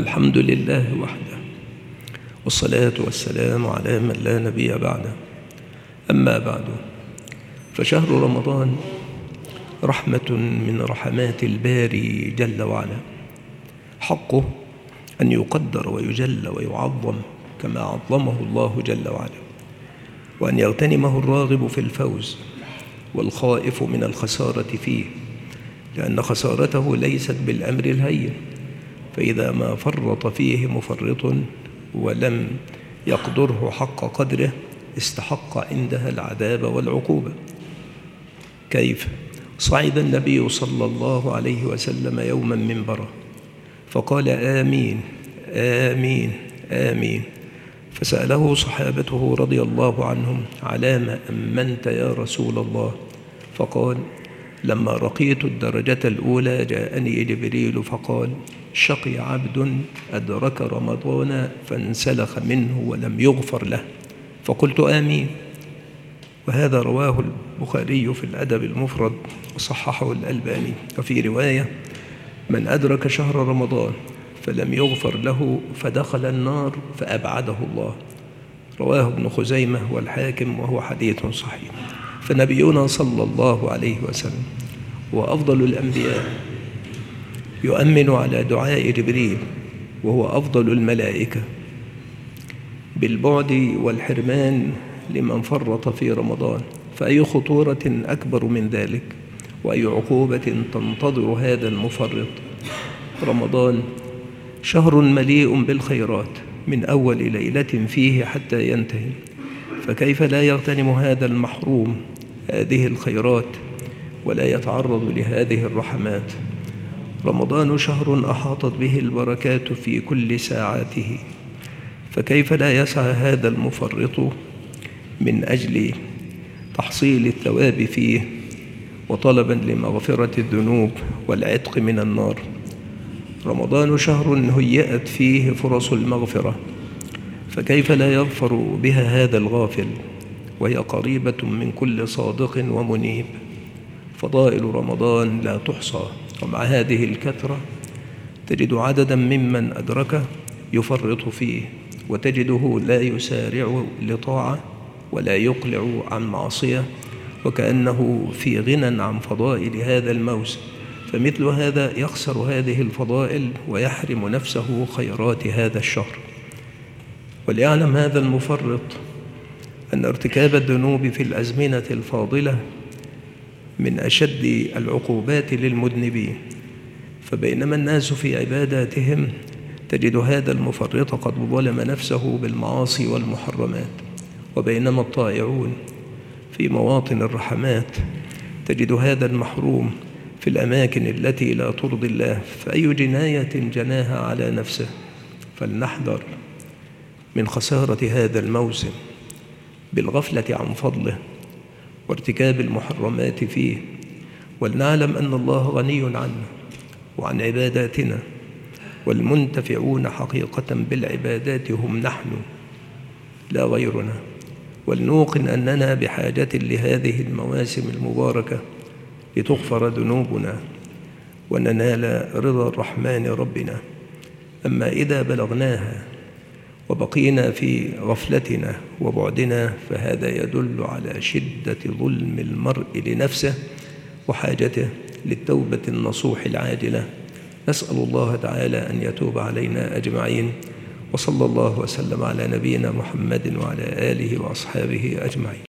الحمد لله وحده، والصلاة والسلام على من لا نبي بعده. أما بعد، فشهر رمضان رحمة من رحمات الباري جل وعلا، حقه أن يقدر ويجل ويعظم كما عظمه الله جل وعلا، وأن يغتنمه الراغب في الفوز والخائف من الخسارة فيه، لأن خسارته ليست بالأمر الهين، فإذا ما فرط فيه مفرط ولم يقدره حق قدره استحق عندها العذاب والعقوبة. كيف؟ صعد النبي صلى الله عليه وسلم يوما منبره فقال: آمين آمين آمين. فسأله صحابته رضي الله عنهم: على ما أمنت يا رسول الله؟ فقال: لما رقيت الدرجة الأولى جاءني جبريل فقال: شقي عبد أدرك رمضان فانسلخ منه ولم يغفر له. فقلت: آمين. وهذا رواه البخاري في الأدب المفرد وصححه الألباني. وفي رواية: من أدرك شهر رمضان فلم يغفر له فدخل النار فأبعده الله. رواه ابن خزيمة والحاكم، وهو حديث صحيح. فنبينا صلى الله عليه وسلم هو أفضل الأنبياء، يؤمن على دعاء جبريل، وهو أفضل الملائكة، بالبعد والحرمان لمن فرط في رمضان. فأي خطورة أكبر من ذلك، وأي عقوبة تنتظر هذا المفرط؟ رمضان شهر مليء بالخيرات من أول ليلة فيه حتى ينتهي، فكيف لا يغتنم هذا المحروم هذه الخيرات ولا يتعرض لهذه الرحمات؟ رمضان شهر أحاطت به البركات في كل ساعاته، فكيف لا يسعى هذا المفرط من أجل تحصيل الثواب فيه وطلبا لمغفرة الذنوب والعتق من النار؟ رمضان شهر هيأت فيه فرص المغفرة، فكيف لا يغفر بها هذا الغافل وهي قريبة من كل صادق ومنيب؟ فضائل رمضان لا تحصى، ومع هذه الكثرة تجد عددا ممن أدركه يفرط فيه، وتجده لا يسارع لطاعة ولا يقلع عن معصية، وكأنه في غنى عن فضائل هذا الموسم. فمثل هذا يخسر هذه الفضائل ويحرم نفسه خيرات هذا الشهر. وليعلم هذا المفرط أن ارتكاب الذنوب في الأزمنة الفاضلة من أشد العقوبات للمذنبين، فبينما الناس في عباداتهم تجد هذا المفرط قد ظلم نفسه بالمعاصي والمحرمات، وبينما الطائعون في مواطن الرحمات تجد هذا المحروم في الأماكن التي لا ترضي الله. فأي جناية جناها على نفسه؟ فلنحذر من خسارة هذا الموسم بالغفلة عن فضله وارتكاب المحرمات فيه، ولنعلم أن الله غني عنا وعن عباداتنا، والمنتفعون حقيقة بالعبادات هم نحن لا غيرنا. ولنوقن أننا بحاجة لهذه المواسم المباركة لتغفر ذنوبنا وننال رضا الرحمن ربنا. أما إذا بلغناها وبقينا في غفلتنا وبعدنا فهذا يدل على شدة ظلم المرء لنفسه وحاجته للتوبة النصوح العاجلة. نسأل الله تعالى أن يتوب علينا أجمعين، وصلى الله وسلم على نبينا محمد وعلى آله وأصحابه أجمعين.